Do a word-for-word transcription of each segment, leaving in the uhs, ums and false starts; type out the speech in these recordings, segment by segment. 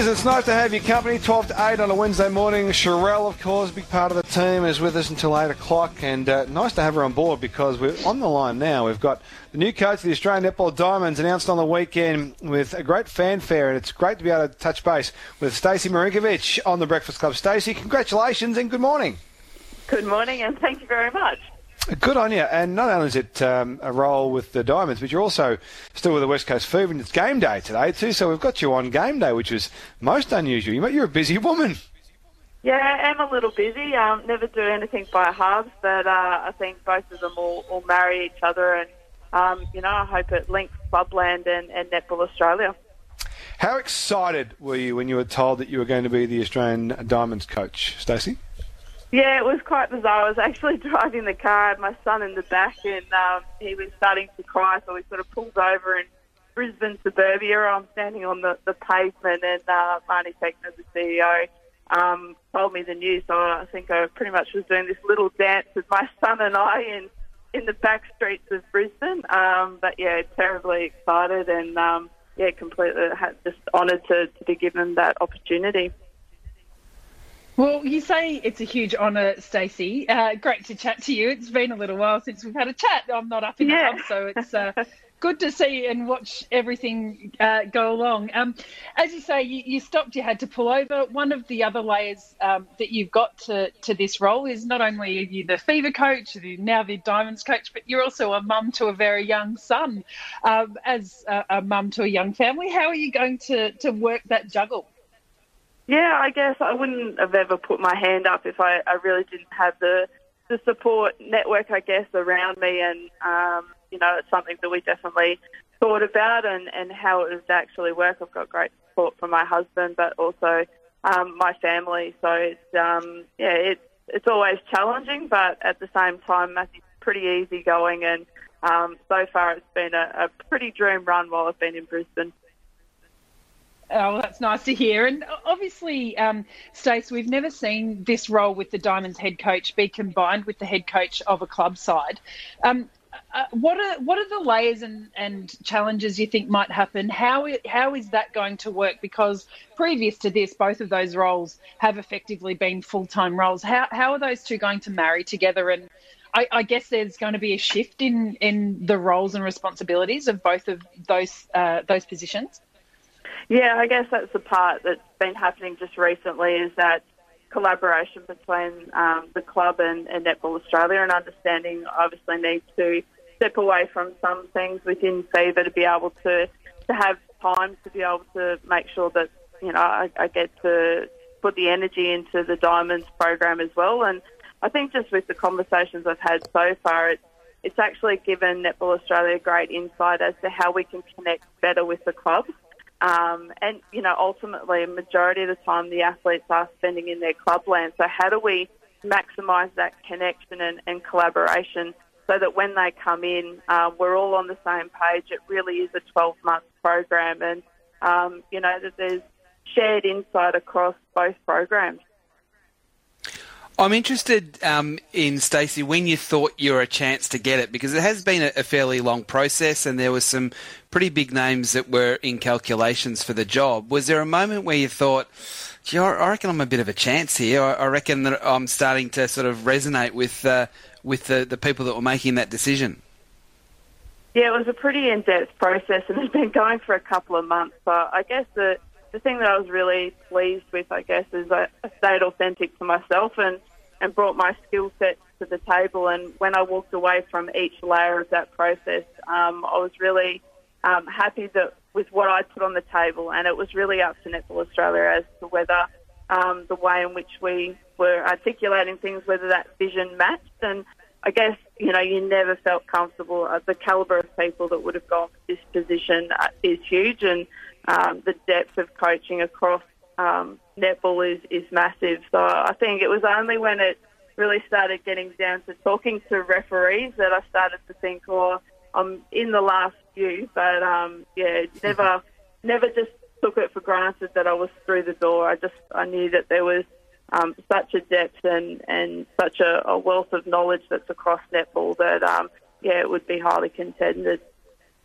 is. It's nice to have your company. twelve to eight on a Wednesday morning. Sherelle, of course, big part of the team, is with us until eight o'clock. And uh, nice to have her on board because we're on the line now. We've got the new coach of the Australian Netball Diamonds announced on the weekend with a great fanfare. And it's great to be able to touch base with Stacey Marinkovich on the Breakfast Club. Stacey, congratulations and good morning. Good morning and thank you very much. Good on you. And not only is it um, a role with the Diamonds, but you're also still with the West Coast Fever, and it's game day today too, so we've got you on game day, which is most unusual. You're a busy woman. Yeah, I am a little busy. Um, never do anything by halves, but uh, I think both of them all, all marry each other, and, um, you know, I hope it links Clubland and, and Netball Australia. How excited were you when you were told that you were going to be the Australian Diamonds coach, Stacey? Yeah, it was quite bizarre. I was actually driving the car, I had my son in the back, and um, he was starting to cry, so we sort of pulled over in Brisbane suburbia. I'm standing on the, the pavement, and uh, Marnie Fechner, the C E O, um, told me the news, so I think I pretty much was doing this little dance with my son and I in, in the back streets of Brisbane. Um, but, yeah, terribly excited and, um, yeah, completely just honoured to, to be given that opportunity. Well, you say it's a huge honour, Stacey. Uh, great to chat to you. It's been a little while since we've had a chat. I'm not up in yeah. the hub, so it's uh, good to see and watch everything uh, go along. Um, as you say, you, you stopped, you had to pull over. One of the other layers um, that you've got to, to this role is not only are you the Fever coach, you're now the Diamonds coach, but you're also a mum to a very young son. Um, as a, a mum to a young family, how are you going to, to work that juggle? Yeah, I guess I wouldn't have ever put my hand up if I, I really didn't have the the support network, I guess, around me. And, um, you know, it's something that we definitely thought about and, and how it would actually work. I've got great support from my husband, but also um, my family. So, it's, um, yeah, it's, it's always challenging, but at the same time, Matthew's pretty easy going. And um, so far it's been a, a pretty dream run while I've been in Brisbane. Oh, well, that's nice to hear. And obviously, um, Stace, we've never seen this role with the Diamonds head coach be combined with the head coach of a club side. Um, uh, what are what are the layers and, and challenges you think might happen? How how is that going to work? Because previous to this, both of those roles have effectively been full-time roles. How how are those two going to marry together? And I, I guess there's going to be a shift in, in the roles and responsibilities of both of those uh, those positions. Yeah, I guess that's the part that's been happening just recently is that collaboration between um, the club and, and Netball Australia, and understanding obviously needs to step away from some things within Fever to be able to, to have time to be able to make sure that, you know, I, I get to put the energy into the Diamonds program as well. And I think just with the conversations I've had so far, it's, it's actually given Netball Australia great insight as to how we can connect better with the clubs. Um, and, you know, ultimately, a majority of the time the athletes are spending in their clubland. So how do we maximise that connection and, and collaboration so that when they come in, uh, we're all on the same page? It really is a twelve-month program and, um, you know, that there's shared insight across both programs. I'm interested um, in, Stacey, when you thought you were a chance to get it, because it has been a, a fairly long process and there were some pretty big names that were in calculations for the job. Was there a moment where you thought, gee, I reckon I'm a bit of a chance here. I, I reckon that I'm starting to sort of resonate with uh, with the, the people that were making that decision? Yeah, it was a pretty in-depth process and it's been going for a couple of months. So I guess the The thing that I was really pleased with, I guess, is I stayed authentic to myself and, and brought my skill sets to the table. And when I walked away from each layer of that process, um, I was really um, happy that with what I put on the table. And it was really up to Netball Australia as to whether um, the way in which we were articulating things, whether that vision matched. And I guess, you know, you never felt comfortable. Uh, the calibre of people that would have gone for this position uh, is huge. And Um, the depth of coaching across um, netball is, is massive. So I think it was only when it really started getting down to talking to referees that I started to think, oh, I'm in the last few. But, um, yeah, never never just took it for granted that I was through the door. I just I knew that there was um, such a depth and, and such a, a wealth of knowledge that's across netball that, um, yeah, it would be highly contended.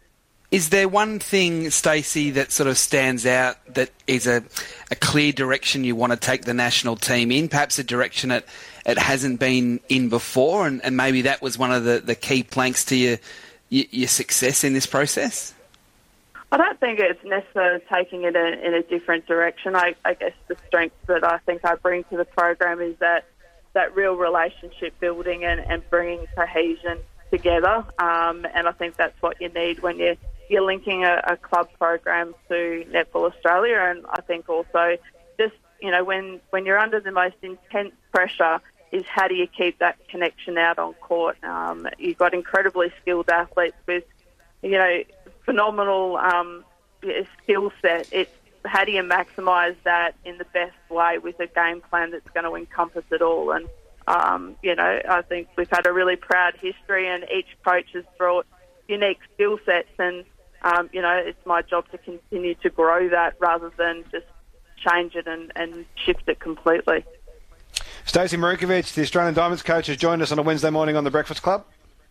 Is there one thing, Stacey, that sort of stands out that is a, a clear direction you want to take the national team in, perhaps a direction it, it hasn't been in before, and, and maybe that was one of the, the key planks to your, your, your success in this process? I don't think it's necessarily taking it in, in a different direction. I, I guess the strength that I think I bring to the program is that, that real relationship building and, and bringing cohesion together, um, and I think that's what you need when you're you're linking a, a club program to Netball Australia. And I think also just, you know, when, when you're under the most intense pressure is how do you keep that connection out on court. Um, you've got incredibly skilled athletes with, you know, phenomenal um, skill set. It's how do you maximise that in the best way with a game plan that's going to encompass it all. And, um, you know, I think we've had a really proud history and each coach has brought unique skill sets, and Um, you know, it's my job to continue to grow that rather than just change it and, and shift it completely. Stacey Marinkovich, the Australian Diamonds coach, has joined us on a Wednesday morning on the Breakfast Club.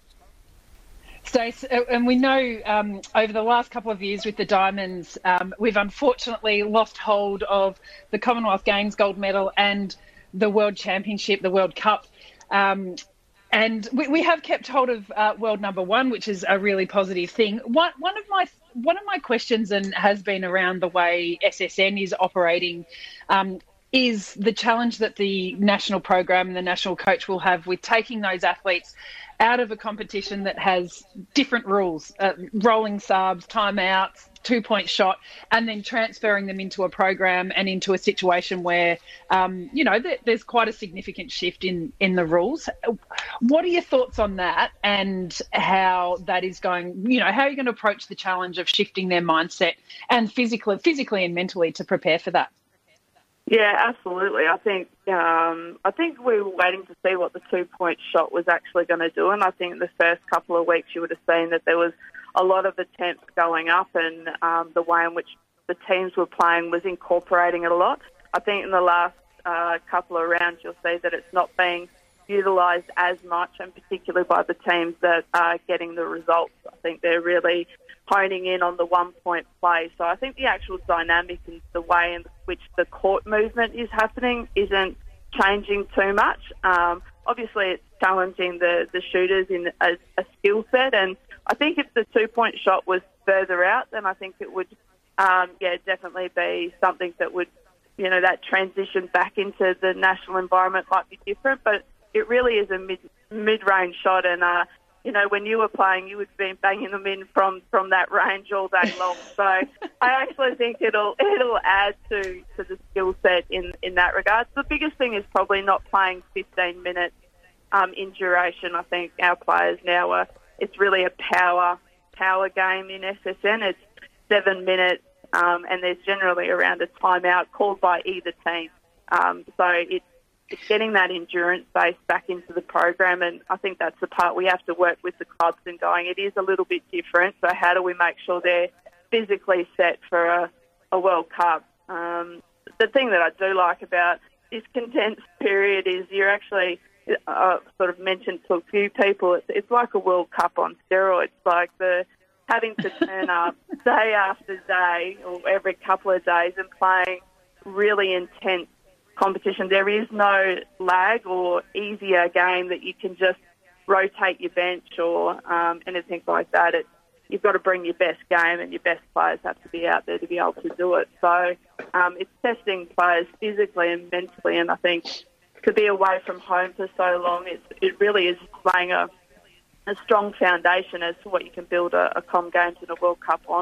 Stace, and we know um, over the last couple of years with the Diamonds, um, we've unfortunately lost hold of the Commonwealth Games gold medal and the World Championship, the World Cup. Um, And we, we have kept hold of uh, world number one, which is a really positive thing. One, one of my one of my questions, and has been around the way S S N is operating, um, is the challenge that the national program and the national coach will have with taking those athletes out of a competition that has different rules, uh, rolling subs, timeouts, two-point shot, and then transferring them into a program and into a situation where, um, you know, th- there's quite a significant shift in, in the rules. What are your thoughts on that and how that is going, you know, how are you going to approach the challenge of shifting their mindset and physically, physically and mentally to prepare for that? Yeah, absolutely. I think um, I think we were waiting to see what the two-point shot was actually going to do, and I think the first couple of weeks you would have seen that there was a lot of attempts going up, and um, the way in which the teams were playing was incorporating it a lot. I think in the last uh, couple of rounds you'll see that it's not being utilised as much, and particularly by the teams that are getting the results. I think they're really honing in on the one-point play. So I think the actual dynamic and the way in which the court movement is happening isn't changing too much. Um, obviously, it's challenging the, the shooters in a, a skill set, and I think if the two-point shot was further out, then I think it would, um, yeah, definitely be something that would, you know, that transition back into the national environment might be different, but it really is a mid, mid-range shot, and uh, you know, when you were playing, you would be banging them in from, from that range all day long. So I actually think it'll it'll add to, to the skill set in, in that regard. The biggest thing is probably not playing fifteen minutes um, in duration. I think our players now are, it's really a power power game in S S N. It's seven minutes, um, and there's generally around a timeout called by either team. Um, so it's It's getting that endurance base back into the program, and I think that's the part we have to work with the clubs in going, it is a little bit different, so how do we make sure they're physically set for a, a World Cup? Um, the thing that I do like about this condensed period is you're actually, uh, sort of mentioned to a few people, it's, it's like a World Cup on steroids, like the having to turn up day after day or every couple of days and playing really intense competition. There is no lag or easier game that you can just rotate your bench or um, anything like that. It's, you've got to bring your best game, and your best players have to be out there to be able to do it. So um, it's testing players physically and mentally, and I think to be away from home for so long, it's, it really is laying a, a strong foundation as to what you can build a, a Com Games and a World Cup on.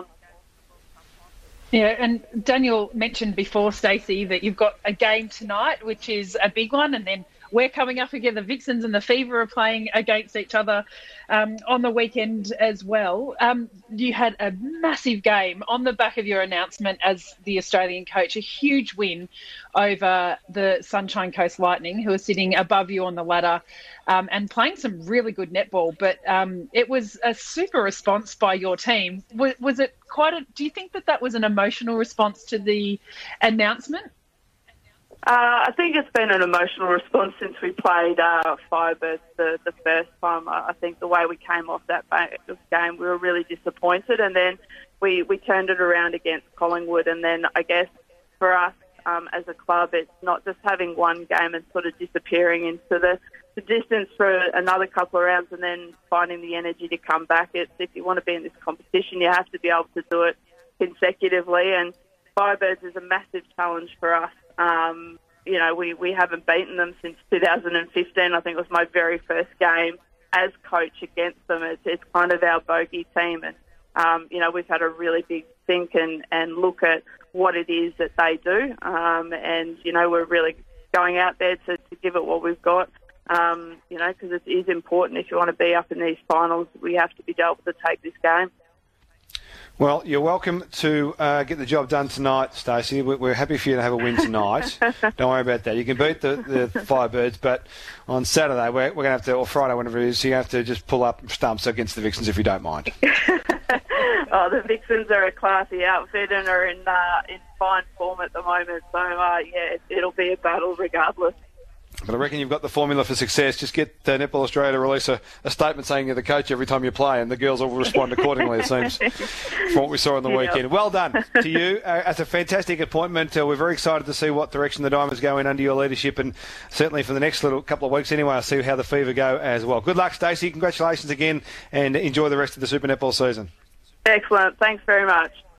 Yeah, and Daniel mentioned before, Stacey, that you've got a game tonight, which is a big one, and then we're coming up again. The Vixens and the Fever are playing against each other um, on the weekend as well. Um, you had a massive game on the back of your announcement as the Australian coach, a huge win over the Sunshine Coast Lightning, who are sitting above you on the ladder um, and playing some really good netball. But um, it was a super response by your team. Was, was it quite a... Do you think that that was an emotional response to the announcement? Uh, I think it's been an emotional response since we played uh, Firebirds the, the first time. I think the way we came off that game, we were really disappointed, and then we, we turned it around against Collingwood. And then I guess for us um, as a club, it's not just having one game and sort of disappearing into the, the distance for another couple of rounds and then finding the energy to come back. It's, if you want to be in this competition, you have to be able to do it consecutively, and Firebirds is a massive challenge for us. Um, you know, we, we haven't beaten them since two thousand fifteen. I think it was my very first game as coach against them. It's, it's kind of our bogey team. And, um, you know, we've had a really big think and, and look at what it is that they do. Um, and, you know, we're really going out there to, to give it what we've got, um, you know, because it is important. If you want to be up in these finals, we have to be able to take this game. Well, you're welcome to uh, get the job done tonight, Stacey. We're happy for you to have a win tonight. Don't worry about that. You can beat the, the Firebirds, but on Saturday, we're, we're going to have to, or Friday, whenever it is, you have to just pull up stumps against the Vixens if you don't mind. Oh, the Vixens are a classy outfit and are in uh, in fine form at the moment. So, uh, yeah, it, it'll be a battle regardless. But I reckon you've got the formula for success. Just get uh, Netball Australia to release a, a statement saying you're the coach every time you play, and the girls will respond accordingly, it seems, from what we saw on the Yep. weekend. Well done to you. Uh, that's a fantastic appointment. Uh, we're very excited to see what direction the Diamonds go in under your leadership, and certainly for the next little couple of weeks anyway, I'll see how the Fever go as well. Good luck, Stacey. Congratulations again, and enjoy the rest of the Super Netball season. Excellent. Thanks very much.